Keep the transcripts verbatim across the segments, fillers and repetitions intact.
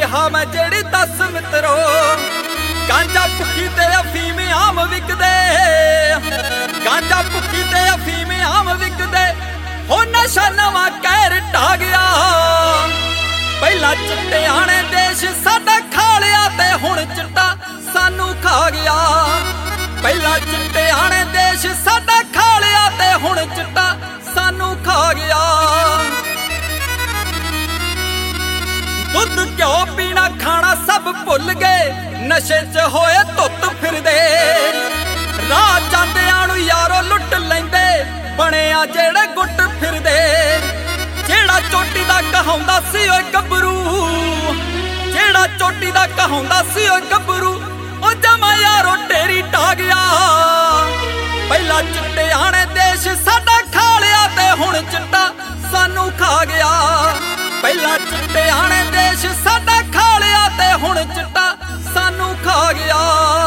ਕਿਹਾ ਮੈਂ ਜਿਹੜੀ ਦਸ ਮਿੱਤਰੋ ਗਾਂਜਾ ਭੁੱਕੀ ਤੇ ਅਫੀਮ ਆਮ ਵਿਕਦੇ ਗਾਂਜਾ ਭੁੱਕੀ ਤੇ ਅਫੀਮ ਆਮ ਵਿਕਦੇ ਹੋ ਨਸ਼ਾ ਨਵਾਂ ਕਹਿਰ ਢਾ ਗਿਆ ਪਹਿਲਾਂ ਚਿੱਟਿਆਂ ਨੇ ਦੇਸ਼ ਸਾਡਾ ਖਾ ਲਿਆ ਤੇ ਹੁਣ ਚਿੱਟਾ ਸਾਨੂੰ ਖਾ ਗਿਆ ਪਹਿਲਾਂ ਚਿੱਟਿਆਂ ਨੇ ਦੇਸ਼ ਸਾਡਾ ਖਾ ਲਿਆ ਤੇ ਹੁਣ ਚਿੱਟਾ ਸਾਨੂੰ ਖਾ ਗਿਆ ਦੁੱਧ ਘਿਓ ਪੀਣਾ ਖਾਣਾ ਸਭ ਭੁੱਲ ਗਏ ਨਸ਼ੇ 'ਚ ਹੋਏ ਧੁੱਤ ਫਿਰਦੇ ਰਾਹ ਜਾਂਦਿਆਂ ਨੂੰ ਯਾਰੋ ਲੁੱਟ ਲੈਂਦੇ ਬਣਿਆ ਜਿਹੜੇ ਗੁੱਟ ਫਿਰਦੇ ਜਿਹੜਾ ਚੋਟੀ ਦਾ ਕਹਾਉਂਦਾ ਸੀ ਓਏ ਗੱਭਰੂ ਜਿਹੜਾ ਚੋਟੀ ਦਾ ਕਹਾਉਂਦਾ ਸੀ ਓਏ ਗੱਭਰੂ ਉਹ ਜਮਾ ਯਾਰੋ ਢੇਰੀ ਢਾ ਗਿਆ ਪਹਿਲਾਂ ਚਿੱਟਿਆਂ ਨੇ ਦੇਸ਼ ਸਾਡਾ ਖਾ ਲਿਆ ਤੇ ਹੁਣ ਚਿੱਟਾ ਸਾਨੂੰ ਖਾ ਗਿਆ ਪਹਿਲਾਂ ਚਿੱਟਿਆਂ ਨੇ ਦੇਸ਼ ਸਾਡਾ ਖਾ ਲਿਆ ਤੇ ਹੁਣ ਚਿੱਟਾ ਸਾਨੂੰ ਖਾ ਗਿਆ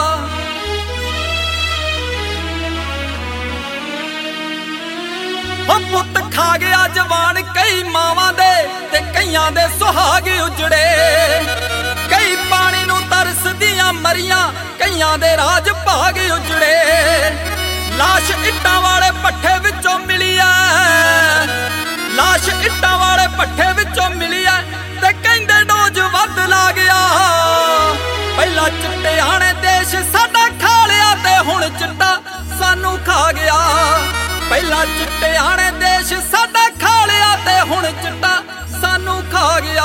ਹੋ ਪੁੱਤ ਖਾ ਗਿਆ ਜਵਾਨ ਕਈ ਮਾਵਾਂ ਦੇ ਤੇ ਕਈਆਂ ਦੇ ਸੁਹਾਗ ਉਜੜੇ ਕਈ ਪਾਣੀ ਨੂੰ ਤਰਸਦੀਆਂ ਮਰੀਆਂ ਕਈਆਂ ਦੇ ਰਾਜ ਭਾਗ ਉਜੜੇ ਲਾਸ਼ ਇੱਟਾਂ ਵਾਲੇ ਪੱਠੇ ਵਿੱਚੋਂ ਮਿਲੀ ਐ ਲਾਸ਼ ਇੱਟਾਂ ਵਾਲੇ ਪੱਠੇ ਵਿੱਚੋਂ ਮਿਲੀ ਐ ਤੇ ਕਹਿੰਦੇ ਡੋਜ ਵੱਧ ਲਾ ਗਿਆ ਪਹਿਲਾਂ ਚਿੱਟਿਆਂ ਨੇ ਦੇਸ਼ ਸਾਡਾ ਖਾ ਲਿਆ ਤੇ ਹੁਣ ਚਿੱਟਾ ਸਾਨੂੰ ਖਾ ਗਿਆ ਪਹਿਲਾਂ ਚਿੱਟਿਆਂ ਨੇ ਦੇਸ਼ ਸਾਡਾ ਖਾ ਲਿਆ ਤੇ ਹੁਣ ਚਿੱਟਾ ਸਾਨੂੰ ਖਾ ਗਿਆ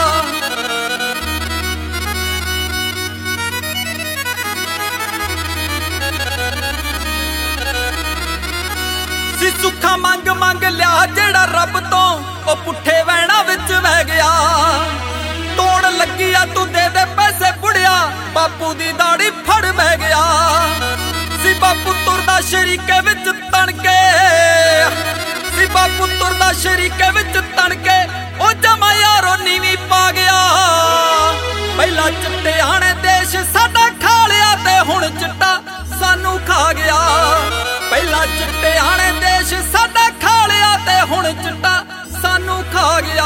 ਸੀ ਸੁੱਖਾ ਮੰਗ ਮੰਗ ਲਿਆ ਜਿਹੜਾ ਰੱਬ ਤੋਂ ਉਹ ਪੁੱਠੇ ਵਹਿਣਾ ਵਿੱਚ ਵਹਿ ਗਿਆ ਤੋੜ ਲੱਗੀ ਆ ਤੂੰ ਦੇ ਦੇ ਪੈਸੇ ਬੁੜਿਆ ਬਾਪੂ ਦੀ ਦਾੜੀ ਫੜ ਬਹਿ ਗਿਆ ਸੀ ਬਾਪੂ ਤੁਰਦਾ ਸ਼ਰੀਕੇ ਵਿੱਚ ਤਣ ਕੇ ਸੀ ਬਾਪੂ ਤੁਰਦਾ ਸ਼ਰੀਕੇ ਵਿੱਚ ਤਣ ਕੇ ਉਹ ਜਮਾ ਯਾਰੋ ਨੀਵੀਂ ਪਾ ਗਿਆ ਪਹਿਲਾਂ ਚਿੱਟਿਆਂ ਨੇ ਦੇਸ਼ ਸਾਡਾ ਖਾ ਲਿਆ ਤੇ ਹੁਣ ਚਿੱਟਾ ਸਾਨੂੰ ਖਾ ਗਿਆ ਪਹਿਲਾਂ ਚਿੱਟਿਆਂ ਨੇ ਦੇਸ਼ ਸਾਡਾ ਖਾ ਲਿਆ ਤੇ ਹੁਣ ਚਿੱਟਾ ਸਾਨੂੰ ਖਾ ਗਿਆ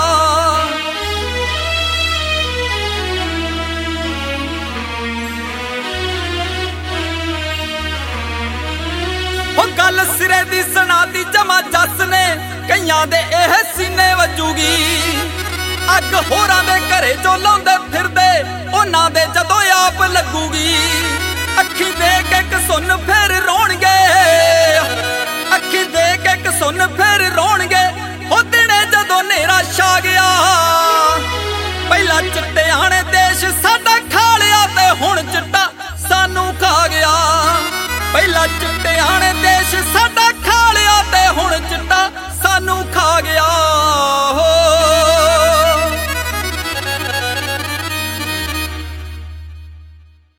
ਉਹ ਗੱਲ ਸਿਰੇ ਦੀ ਸੁਣਾਤੀ ਜਮਾ ਜੱਸ ਨੇ ਕਈਆਂ ਦੇ ਇਹ ਸੀਨੇ ਵੱਜੂਗੀ ਅੱਗ ਹੋਰਾਂ ਦੇ ਘਰੇ ਜੋ ਲਾਉਂਦੇ ਫਿਰਦੇ ਉਹਨਾਂ ਦੇ ਜਦੋਂ ਆਪ ਲੱਗੂਗੀ ਅੱਖੀ ਦੇ ਕੇ ਇੱਕ ਸੁਣ